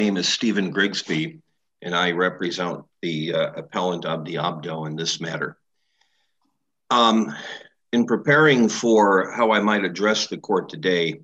name is Stephen Grigsby, and I represent the appellant Abdi Abdo in this matter. Um, in preparing for how I might address the court today,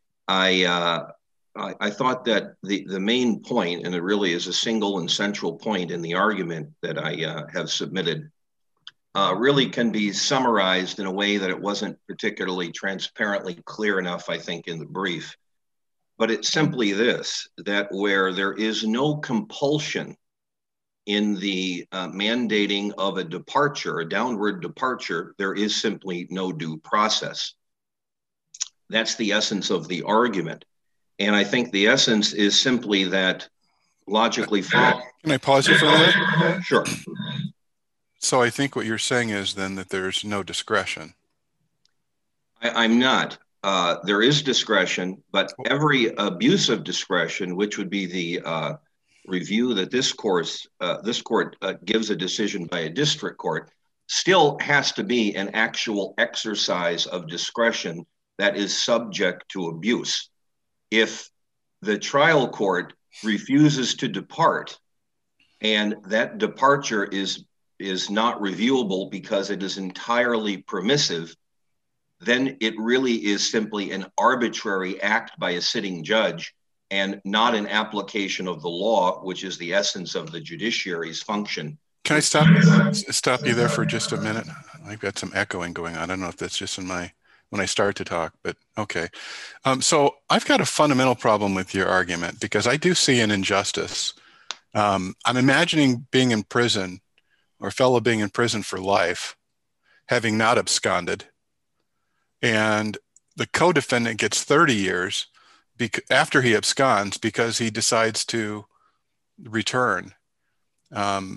I thought that the main point, and it really is a single and central point in the argument that I have submitted, really can be summarized in a way that it wasn't particularly transparently clear enough, I think, in the brief. But it's simply this, that where there is no compulsion in the mandating of a departure, a downward departure, there is simply no due process. That's the essence of the argument. And I think the essence is simply that logically. Can I pause you for a minute? Sure. So I think what you're saying is then that there's no discretion. I'm not. There is discretion, but every abuse of discretion, which would be the review that this court gives a decision by a district court, still has to be an actual exercise of discretion that is subject to abuse. If the trial court refuses to depart and that departure is not reviewable because it is entirely permissive, then it really is simply an arbitrary act by a sitting judge and not an application of the law, which is the essence of the judiciary's function. Can I stop you there for just a minute? I've got some echoing going on. I don't know if that's just in when I start to talk, but okay. So I've got a fundamental problem with your argument because I do see an injustice. I'm imagining being in prison, or a fellow being in prison for life, having not absconded, and the co-defendant gets 30 years after he absconds because he decides to return. How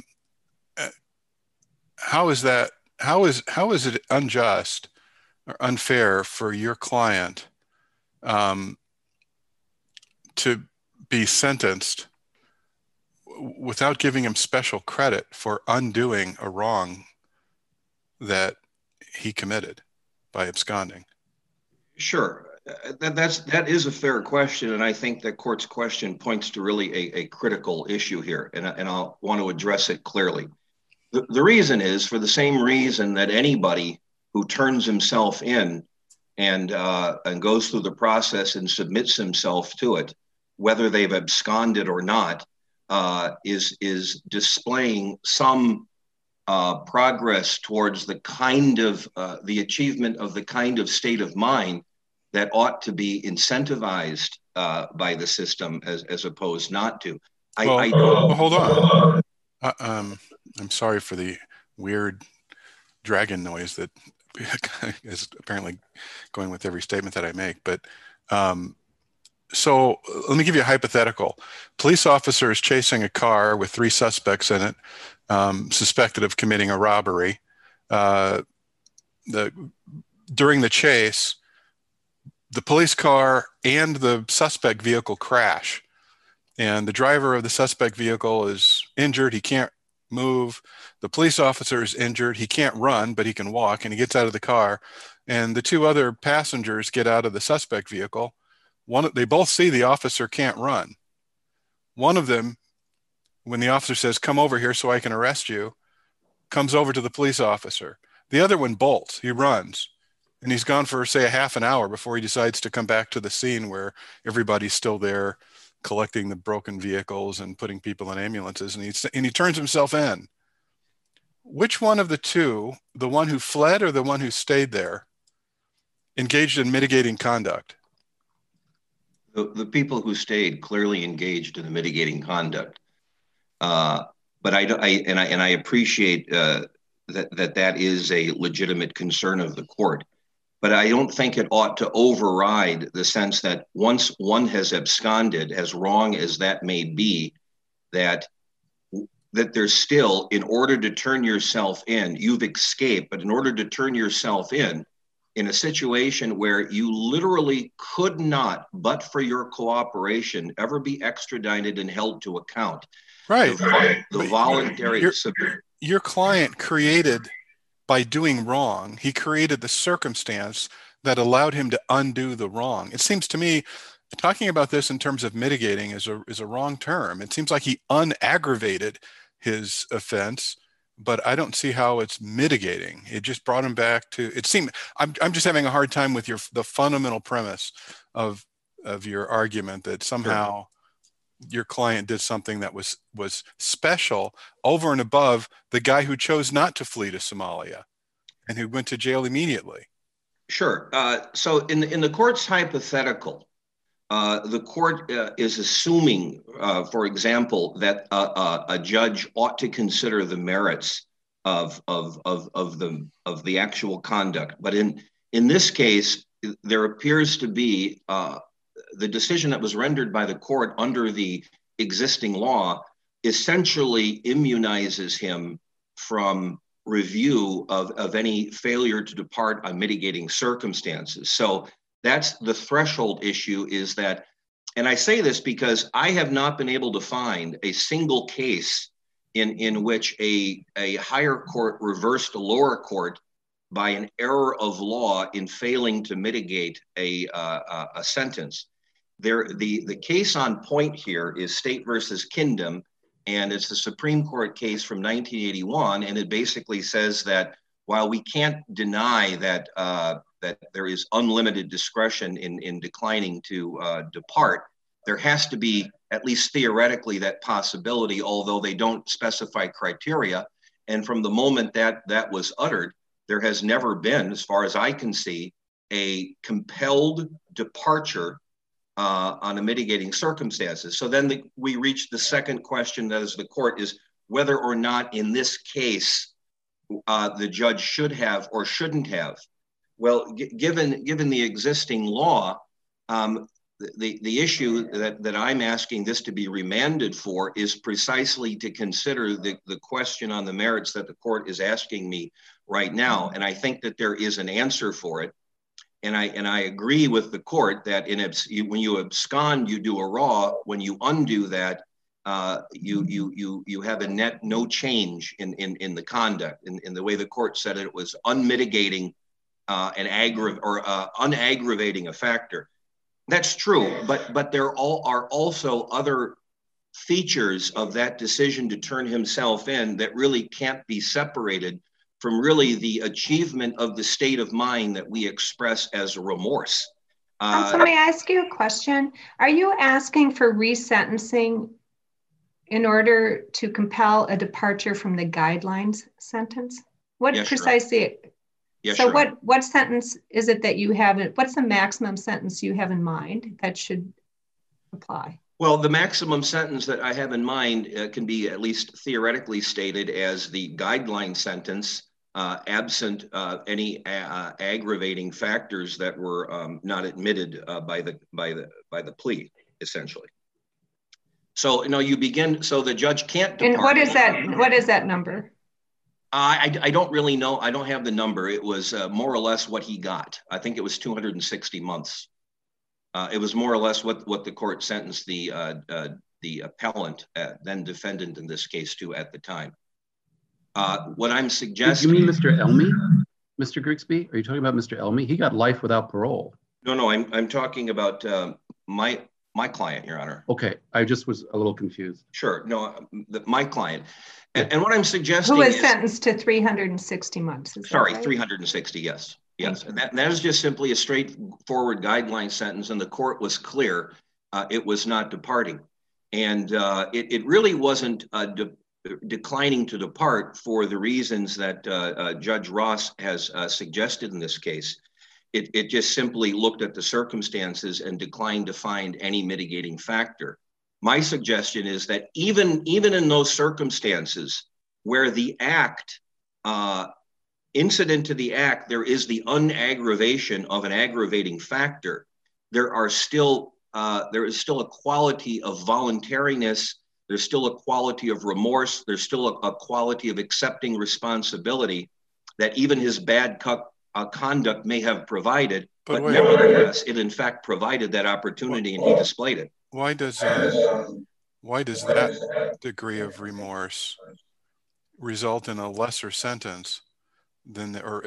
is that? How is it unjust or unfair for your client to be sentenced without giving him special credit for undoing a wrong that he committed by absconding? Sure. That is a fair question, and I think the court's question points to really a critical issue here, and I'll want to address it clearly. The reason is for the same reason that anybody who turns himself in and goes through the process and submits himself to it, whether they've absconded or not, is displaying some progress towards the kind of the achievement of the kind of state of mind that ought to be incentivized by the system as opposed not to. Hold on. I'm sorry for the weird dragon noise that is apparently going with every statement that I make. But so let me give you a hypothetical. Police officer is chasing a car with 3 suspects in it, suspected of committing a robbery. During the chase, the police car and the suspect vehicle crash, and the driver of the suspect vehicle is injured. He can't move. The police officer is injured. He can't run, but he can walk, and he gets out of the car, and the 2 other passengers get out of the suspect vehicle. They both see the officer can't run. One of them, when the officer says, "Come over here so I can arrest you," comes over to the police officer. The other one bolts. He runs. And he's gone for, say, a half an hour before he decides to come back to the scene where everybody's still there collecting the broken vehicles and putting people in ambulances. And he turns himself in. Which one of the 2, the one who fled or the one who stayed there, engaged in mitigating conduct? The people who stayed clearly engaged in the mitigating conduct. But I appreciate that is a legitimate concern of the court. But I don't think it ought to override the sense that once one has absconded, as wrong as that may be, that there's still, in order to turn yourself in, you've escaped, but in order to turn yourself in a situation where you literally could not, but for your cooperation, ever be extradited and held to account. Right. The voluntary... Your client created, by doing wrong, he created the circumstance that allowed him to undo the wrong. It seems to me talking about this in terms of mitigating is a wrong term. It seems like he unaggravated his offense, but I don't see how it's mitigating. It just brought him back to, it seemed, I'm just having a hard time with the fundamental premise of your argument that somehow your client did something that was special over and above the guy who chose not to flee to Somalia and who went to jail immediately. Sure. So in the court's hypothetical, the court is assuming, for example, that a judge ought to consider the merits of the actual conduct. But in this case, there appears to be the decision that was rendered by the court under the existing law essentially immunizes him from review of any failure to depart on mitigating circumstances. So that's the threshold issue, is that, and I say this because I have not been able to find a single case in which a higher court reversed a lower court by an error of law in failing to mitigate a sentence. The case on point here is State versus Kingdom, and it's the Supreme Court case from 1981, and it basically says that while we can't deny that that there is unlimited discretion in declining to depart, there has to be, at least theoretically, that possibility, although they don't specify criteria. And from the moment that that was uttered, there has never been, as far as I can see, a compelled departure on a mitigating circumstances. So then we reach the second question, that is the court, is whether or not in this case the judge should have or shouldn't have. Well, given the existing law, the issue that I'm asking this to be remanded for is precisely to consider the question on the merits that the court is asking me right now. And I think that there is an answer for it. And I agree with the court that when you abscond, you do a raw. When you undo that, you have a net no change in the conduct. In the way the court said it was unmitigating unaggravating a factor. That's true, but there are also other features of that decision to turn himself in that really can't be separated from really the achievement of the state of mind that we express as remorse. So may I ask you a question? Are you asking for resentencing in order to compel a departure from the guidelines sentence? What Yes, precisely? Yes, so sure. what sentence is it that you have? What's the maximum sentence you have in mind that should apply? Well, the maximum sentence that I have in mind can be at least theoretically stated as the guideline sentence, absent any aggravating factors that were not admitted by the plea, essentially. So you begin. So the judge can't depart. And what is that? What is that number? I don't really know. I don't have the number. It was more or less what he got. I think it was 260 months. It was more or less what the court sentenced the appellant, then defendant in this case, to at the time. What I'm suggesting. You mean Mr. Elmy? Mr. Grigsby? Are you talking about Mr. Elmy? He got life without parole. No, I'm talking about my client, Your Honor. Okay, I just was a little confused. Sure, no, my client. And what I'm suggesting who was sentenced to 360 months. Sorry, right? 360, yes. Yes, and that is just simply a straightforward guideline sentence, and the court was clear it was not departing. And it really wasn't declining to depart for the reasons that Judge Ross has suggested in this case. It just simply looked at the circumstances and declined to find any mitigating factor. My suggestion is that even in those circumstances where the act, incident to the act, there is the unaggravation of an aggravating factor, there is still a quality of voluntariness, there's still a quality of remorse, there's still a quality of accepting responsibility that even his bad conduct may have provided, but nevertheless, it in fact provided that opportunity and he displayed it. Why does that degree of remorse result in a lesser sentence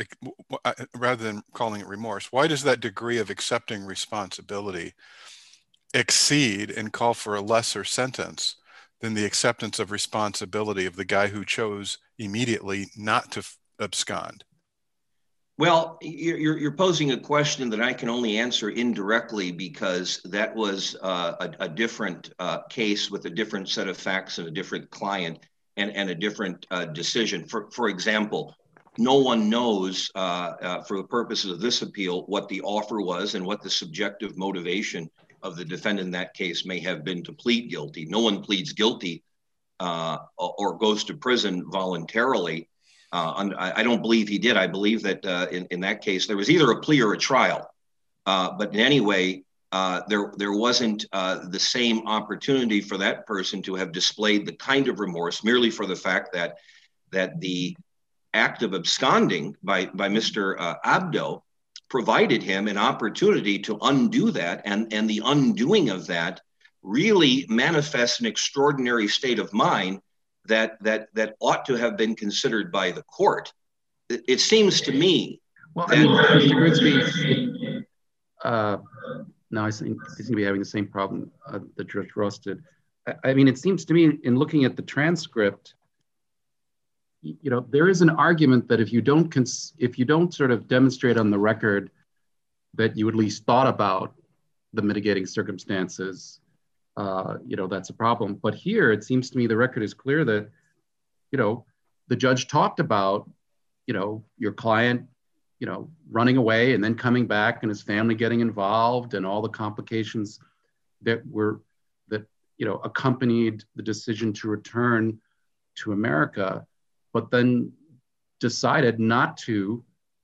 rather than calling it remorse? Why does that degree of accepting responsibility exceed and call for a lesser sentence than the acceptance of responsibility of the guy who chose immediately not to abscond? Well, you're posing a question that I can only answer indirectly because that was a different case with a different set of facts and a different client and a different decision. For example, no one knows for the purposes of this appeal what the offer was and what the subjective motivation of the defendant in that case may have been to plead guilty. No one pleads guilty or goes to prison voluntarily. I don't believe he did. I believe that in that case, there was either a plea or a trial. But in any way, there wasn't the same opportunity for that person to have displayed the kind of remorse merely for the fact that the act of absconding by Mr. Abdo provided him an opportunity to undo that. And the undoing of that really manifests an extraordinary state of mind that ought to have been considered by the court. It seems to me. Well, I mean, Mr. Grigsby, no, I seem to be having the same problem that Judge Ross did. I mean, it seems to me in looking at the transcript, you know, there is an argument that if you don't sort of demonstrate on the record that you at least thought about the mitigating circumstances, you know, that's a problem. But here, it seems to me the record is clear that, you know, the judge talked about, you know, your client, you know, running away and then coming back and his family getting involved and all the complications that you know, accompanied the decision to return to America, but then decided not to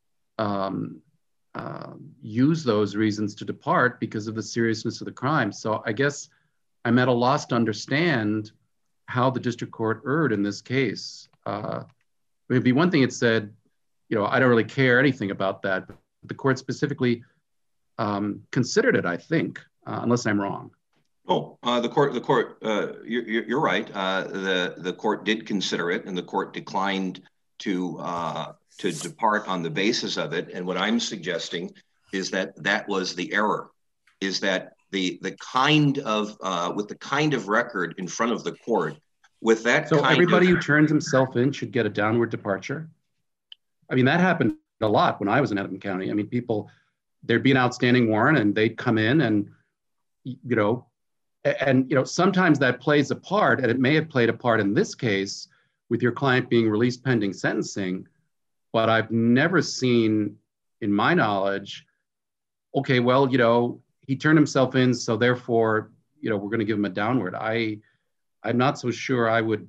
use those reasons to depart because of the seriousness of the crime. So I guess I'm at a loss to understand how the district court erred in this case. It'd be one thing it said, you know, I don't really care anything about that. But the court specifically considered it, I think, unless I'm wrong. Oh, the court. You're right. The court did consider it, and the court declined to depart on the basis of it. And what I'm suggesting is that was the error. Is that the kind of with the kind of record in front of the court with that. So everybody who turns himself in should get a downward departure. I mean, that happened a lot when I was in Hennepin County. I mean, there'd be an outstanding warrant and they'd come in and, you know, sometimes that plays a part, and it may have played a part in this case with your client being released pending sentencing, but I've never seen, in my knowledge, okay, well, you know, he turned himself in, so therefore, you know, we're going to give him a downward. I'm not so sure I would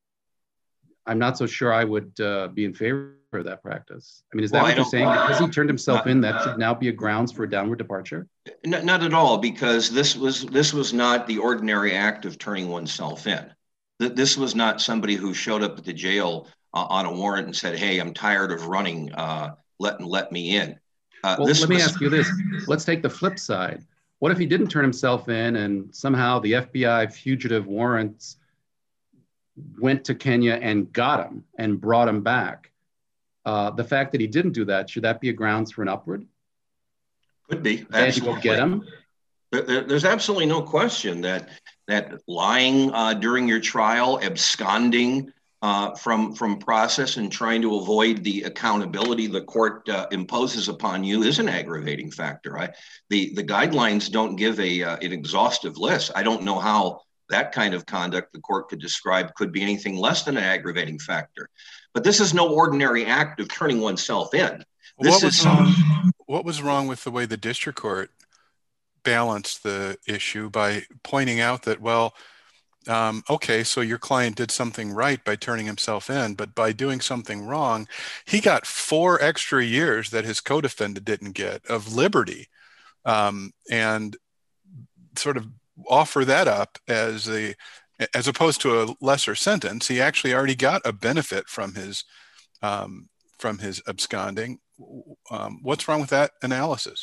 be in favor of that practice. I mean, is that what you're saying? Because he turned himself in, that should now be a grounds for a downward departure? Not at all, because this was not the ordinary act of turning oneself in. This was not somebody who showed up at the jail on a warrant and said, "Hey, I'm tired of running. Let me in." Well, let me ask you this. Let's take the flip side. What if he didn't turn himself in and somehow the FBI fugitive warrants went to Kenya and got him and brought him back? The fact that he didn't do that, should that be a grounds for an upward? Could be. They had to go get him? There's absolutely no question that lying during your trial, absconding from process and trying to avoid the accountability the court imposes upon you is an aggravating factor. The guidelines don't give an exhaustive list. I don't know how that kind of conduct the court could describe could be anything less than an aggravating factor. But this is no ordinary act of turning oneself in. What was wrong with the way the district court balanced the issue by pointing out that, well, okay, so your client did something right by turning himself in, but by doing something wrong, he got 4 extra years that his co-defendant didn't get of liberty, and sort of offer that up as opposed to a lesser sentence. He actually already got a benefit from his absconding. What's wrong with that analysis?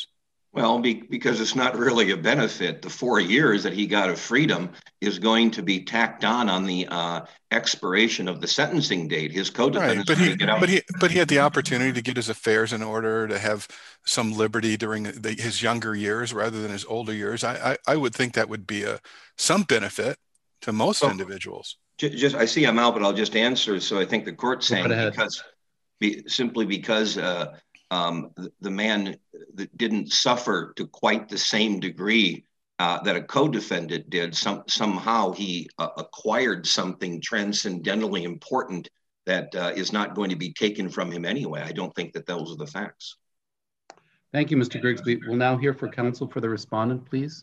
Well, because it's not really a benefit. The 4 years that he got of freedom is going to be tacked on the expiration of the sentencing date. His Right, co-defendants but are going he to get out. but he had the opportunity to get his affairs in order, to have some liberty during his younger years rather than his older years. I would think that would be some benefit to most So, individuals. just I see I'm out, but I'll just answer. So I think the court's Go right saying ahead. simply because the man that didn't suffer to quite the same degree that a co-defendant did, somehow he acquired something transcendently important that is not going to be taken from him anyway. I don't think that those are the facts. Thank you, Mr. Grigsby. We'll now hear from counsel for the respondent, please.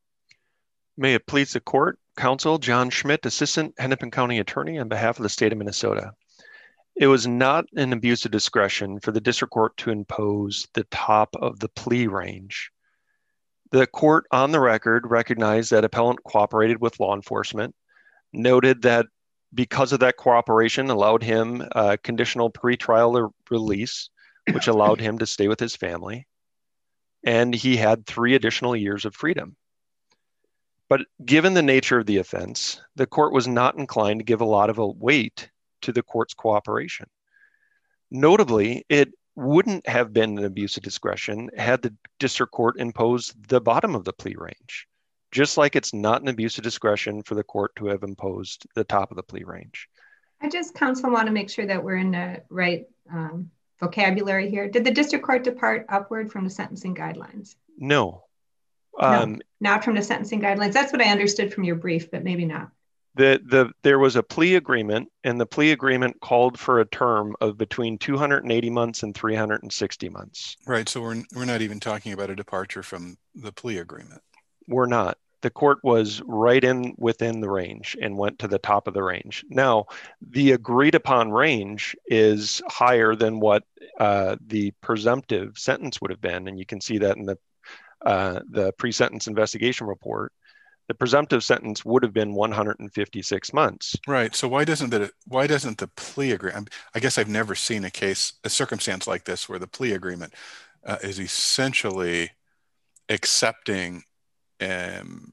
May it please the court, counsel John Schmidt, Assistant Hennepin County Attorney on behalf of the state of Minnesota. It was not an abuse of discretion for the district court to impose the top of the plea range. The court on the record recognized that appellant cooperated with law enforcement, noted that because of that cooperation allowed him a conditional pretrial release, which allowed him to stay with his family, and he had 3 additional years of freedom. But given the nature of the offense, the court was not inclined to give a lot of a weight to the court's cooperation. Notably, it wouldn't have been an abuse of discretion had the district court imposed the bottom of the plea range, just like it's not an abuse of discretion for the court to have imposed the top of the plea range. I just, counsel, want to make sure that we're in the right vocabulary here. Did the district court depart upward from the sentencing guidelines? No. No, not from the sentencing guidelines. That's what I understood from your brief, but maybe not. There was a plea agreement, and the plea agreement called for a term of between 280 months and 360 months. Right, so we're not even talking about a departure from the plea agreement. We're not. The court was right within the range and went to the top of the range. Now, the agreed upon range is higher than what the presumptive sentence would have been, and you can see that in the pre-sentence investigation report. The presumptive sentence would have been 156 months. Right. So why doesn't the plea agreement? I guess I've never seen a circumstance like this where the plea agreement is essentially accepting an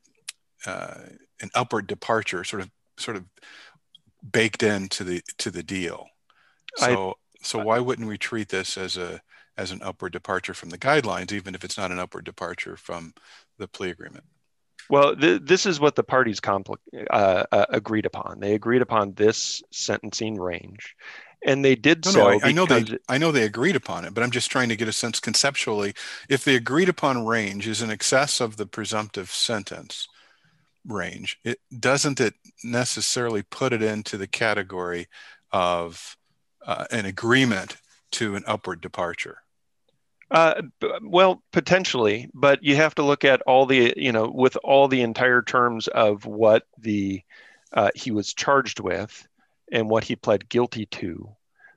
upward departure, sort of baked into the deal. So why wouldn't we treat this as an upward departure from the guidelines, even if it's not an upward departure from the plea agreement? Well, this is what the parties agreed upon. They agreed upon this sentencing range, and they did so. I know they agreed upon it, but I'm just trying to get a sense conceptually. If the agreed upon range is in excess of the presumptive sentence range, doesn't it necessarily put it into the category of an agreement to an upward departure? Well, potentially, but you have to look at all the, with all the entire terms of what he was charged with and what he pled guilty to.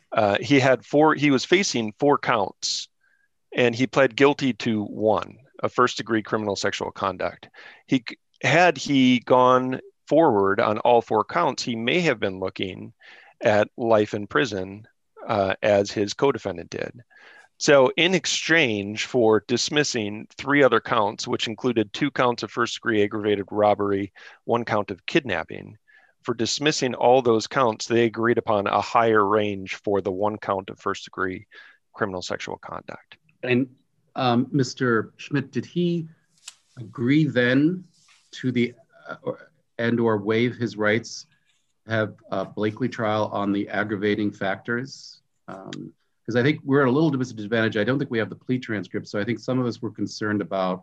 He was facing 4 counts, and he pled guilty to 1, a first-degree criminal sexual conduct. Had he gone forward on all 4 counts, he may have been looking at life in prison, as his co-defendant did. So in exchange for dismissing 3 other counts, which included 2 counts of first-degree aggravated robbery, 1 count of kidnapping, for dismissing all those counts, they agreed upon a higher range for the 1 count of first-degree criminal sexual conduct. And Mr. Schmidt, did he agree then to the or waive his rights, have a Blakely trial on the aggravating factors? Because I think we're at a little disadvantage. I don't think we have the plea transcript. So I think some of us were concerned about,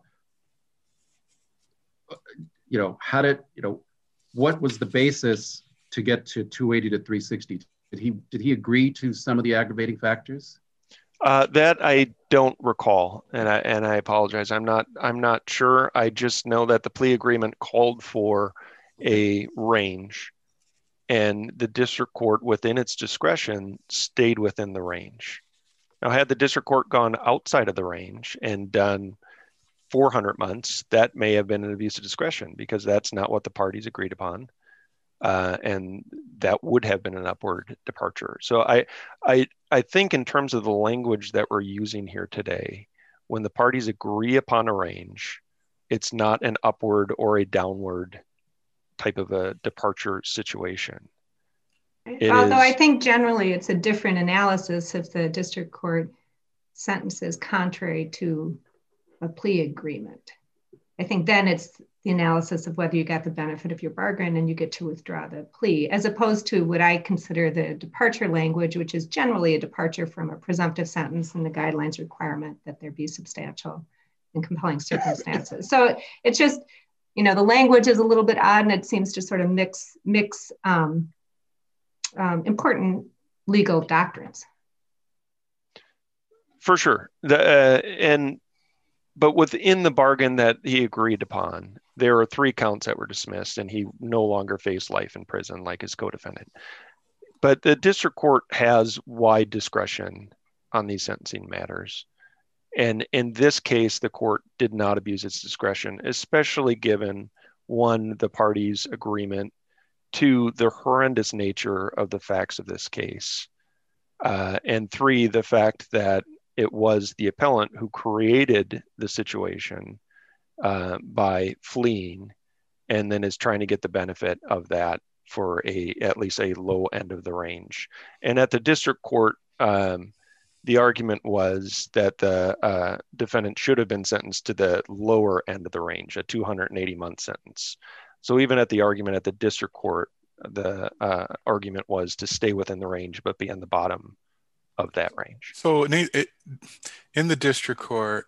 what was the basis to get to 280 to 360? Did he agree to some of the aggravating factors? That I don't recall, and I apologize. I'm not sure. I just know that the plea agreement called for a range, and the district court, within its discretion, stayed within the range. Now, had the district court gone outside of the range and done 400 months, that may have been an abuse of discretion, because that's not what the parties agreed upon, and that would have been an upward departure. So I think in terms of the language that we're using here today, when the parties agree upon a range, it's not an upward or a downward type of a departure situation. Although I think generally it's a different analysis if the district court sentences contrary to a plea agreement. I think then it's the analysis of whether you got the benefit of your bargain and you get to withdraw the plea, as opposed to what I consider the departure language, which is generally a departure from a presumptive sentence and the guidelines requirement that there be substantial and compelling circumstances. So it's just, the language is a little bit odd, and it seems to sort of mix important legal doctrines. For sure. But within the bargain that he agreed upon, there are 3 counts that were dismissed, and he no longer faced life in prison like his co-defendant. But the district court has wide discretion on these sentencing matters. And in this case, the court did not abuse its discretion, especially given, 1, the parties' agreement, 2, the horrendous nature of the facts of this case, and 3, the fact that it was the appellant who created the situation by fleeing, and then is trying to get the benefit of that for at least a low end of the range. And at the district court, the argument was that the defendant should have been sentenced to the lower end of the range, a 280-month sentence. So even at the argument at the district court, the argument was to stay within the range, but be on the bottom of that range. So in the district court,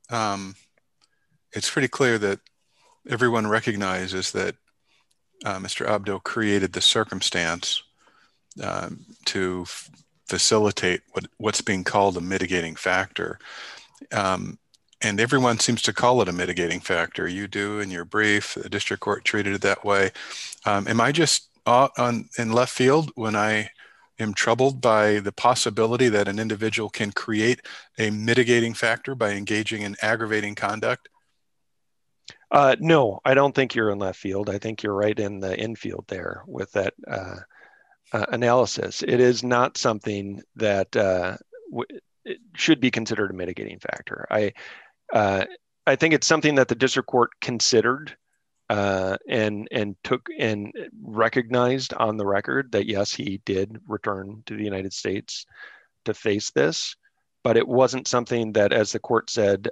it's pretty clear that everyone recognizes that Mr. Abdo created the circumstance to facilitate what's being called a mitigating factor. And everyone seems to call it a mitigating factor. You do in your brief. The district court treated it that way. Am I just in left field when I am troubled by the possibility that an individual can create a mitigating factor by engaging in aggravating conduct? No, I don't think you're in left field. I think you're right in the infield there with that analysis. It is not something that it should be considered a mitigating factor. I think it's something that the district court considered and took and recognized on the record that yes, he did return to the United States to face this, but it wasn't something that, as the court said,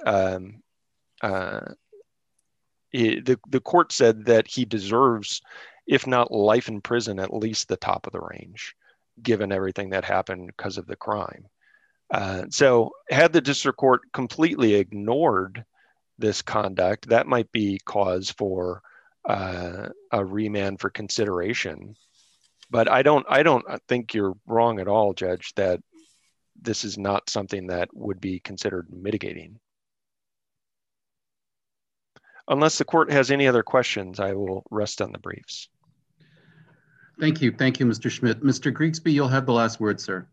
the court said that he deserves, if not life in prison, at least the top of the range, given everything that happened because of the crime. So had the district court completely ignored this conduct, that might be cause for a remand for consideration. But I don't think you're wrong at all, Judge, that this is not something that would be considered mitigating. Unless the court has any other questions, I will rest on the briefs. Thank you. Thank you, Mr. Schmidt. Mr. Grigsby, you'll have the last word, sir.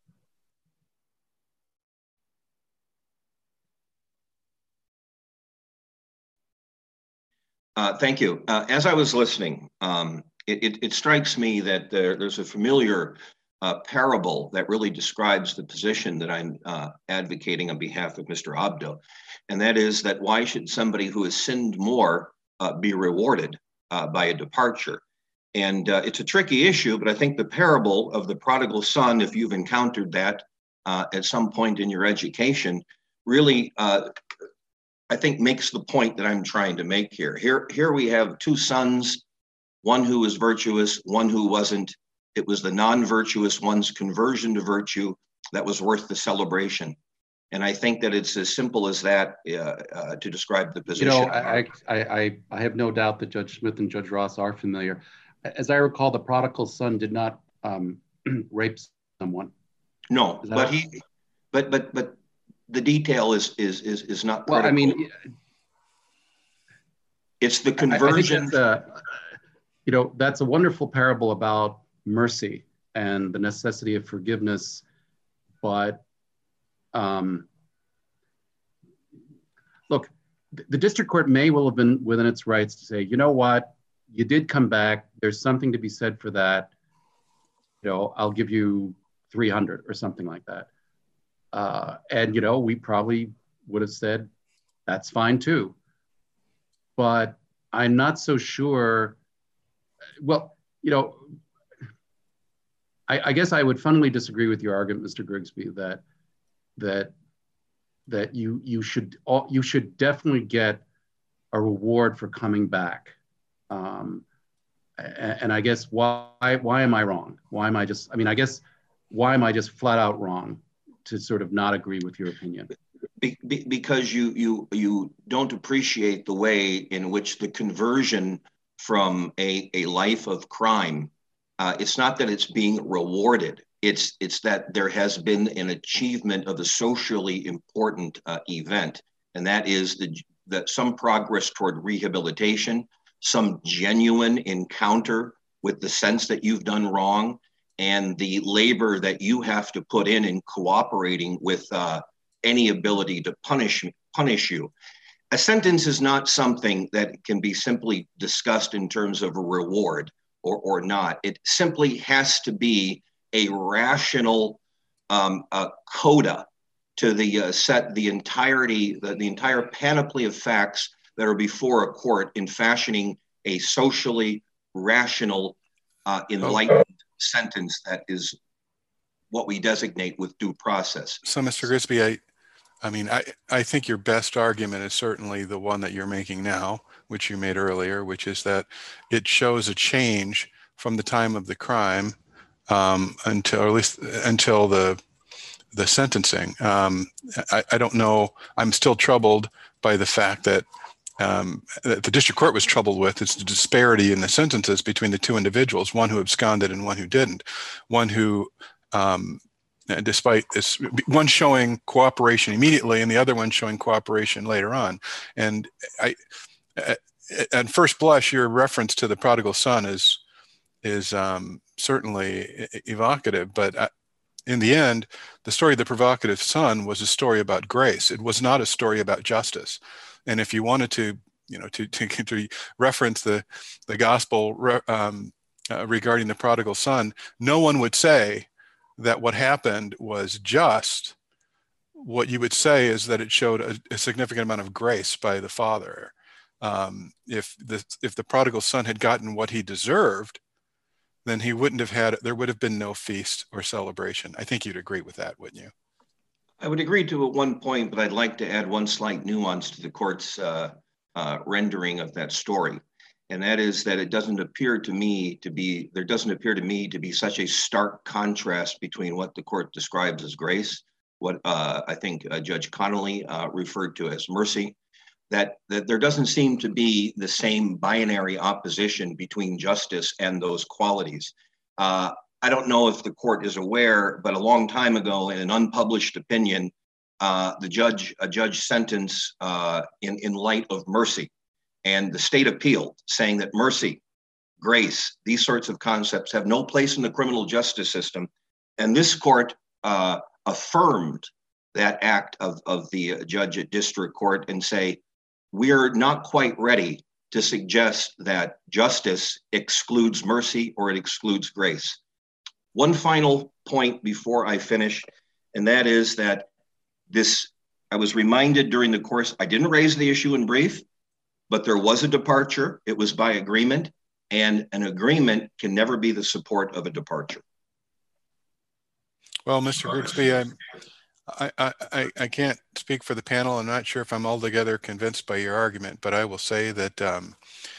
Thank you. As I was listening, it strikes me that there's a familiar parable that really describes the position that I'm advocating on behalf of Mr. Abdo, and that is that why should somebody who has sinned more be rewarded by a departure? And it's a tricky issue, but I think the parable of the prodigal son, if you've encountered that at some point in your education, really I think makes the point that I'm trying to make here. Here we have 2 sons, one who was virtuous, one who wasn't. It was the non-virtuous one's conversion to virtue that was worth the celebration. And I think that it's as simple as that to describe the position. You know, I have no doubt that Judge Smith and Judge Ross are familiar. As I recall, the prodigal son did not rape someone. No, but but the detail is not critical. Well, I mean, it's the conversion. I think you know, that's a wonderful parable about mercy and the necessity of forgiveness, but look, the district court may well have been within its rights to say, you know what, you did come back. There's something to be said for that. You know, I'll give you 300 or something like that. And, you know, we probably would have said, that's fine too. But I'm not so sure. Well, you know, I guess I would fundamentally disagree with your argument, Mr. Grigsby, that you should definitely get a reward for coming back. And I guess why am I wrong? Why am I just flat out wrong to sort of not agree with your opinion? Because you don't appreciate the way in which the conversion from a life of crime, it's not that it's being rewarded. It's that there has been an achievement of a socially important event, and that is that some progress toward rehabilitation, some genuine encounter with the sense that you've done wrong, and the labor that you have to put in cooperating with any ability to punish you. A sentence is not something that can be simply discussed in terms of a reward or not. It simply has to be a rational coda to the entire panoply of facts that are before a court in fashioning a socially rational, enlightened sentence that is what we designate with due process. So, Mr. Grigsby, I think your best argument is certainly the one that you're making now, which you made earlier, which is that it shows a change from the time of the crime until the sentencing. I don't know. I'm still troubled by the fact that the district court was troubled with is the disparity in the sentences between the two individuals, one who absconded and one who didn't, one who despite this, one showing cooperation immediately and the other one showing cooperation later on. And at first blush, your reference to the prodigal son is certainly evocative, but in the end, the story of the provocative son was a story about grace. It was not a story about justice. And if you wanted to reference the gospel regarding the prodigal son, no one would say that what happened was just. What you would say is that it showed a significant amount of grace by the father. If the prodigal son had gotten what he deserved, then he wouldn't have had, there would have been no feast or celebration. I think you'd agree with that, wouldn't you? I would agree to at one point, but I'd like to add one slight nuance to the court's rendering of that story. And that is that it doesn't appear to me to be such a stark contrast between what the court describes as grace, what I think Judge Connolly referred to as mercy, that there doesn't seem to be the same binary opposition between justice and those qualities. I don't know if the court is aware, but a long time ago in an unpublished opinion, a judge sentenced in light of mercy. And the state appealed, saying that mercy, grace, these sorts of concepts have no place in the criminal justice system. And this court affirmed that act of the judge at district court and say, we're not quite ready to suggest that justice excludes mercy or it excludes grace. One final point before I finish, and that is that I was reminded during the course, I didn't raise the issue in brief, but there was a departure. It was by agreement, and an agreement can never be the support of a departure. Well, Mr. Grigsby, I can't speak for the panel. I'm not sure if I'm altogether convinced by your argument, but I will say that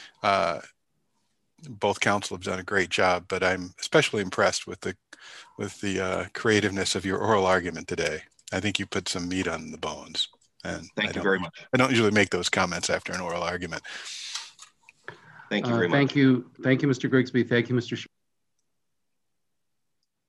both counsel have done a great job, but I'm especially impressed with the creativeness of your oral argument today. I think you put some meat on the bones. And thank you very much. I don't usually make those comments after an oral argument. Thank you very much. Thank you, Mr. Grigsby. Thank you, Mr.